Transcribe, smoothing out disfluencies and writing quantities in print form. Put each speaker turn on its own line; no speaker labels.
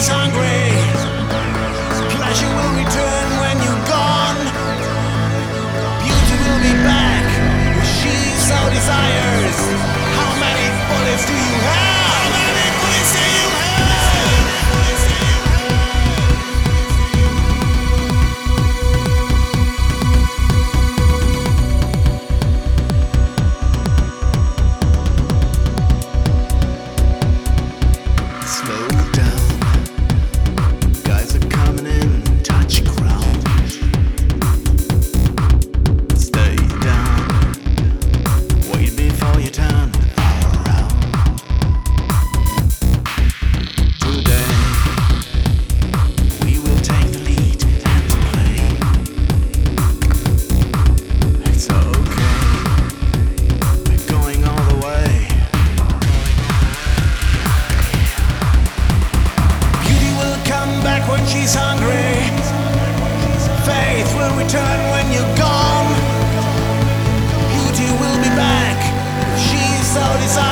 she's hungry. Pleasure will return when you're gone. Beauty will be back if she so desires. How many bullets do you have? How many bullets do you have?
Slow down, guys are coming in, touch ground. Stay down, wait before you turn around. Today, we will take the lead and play. It's okay, we're going all the way.
Come back when she's hungry. Faith will return when you're gone. Beauty will be back. She's so desired.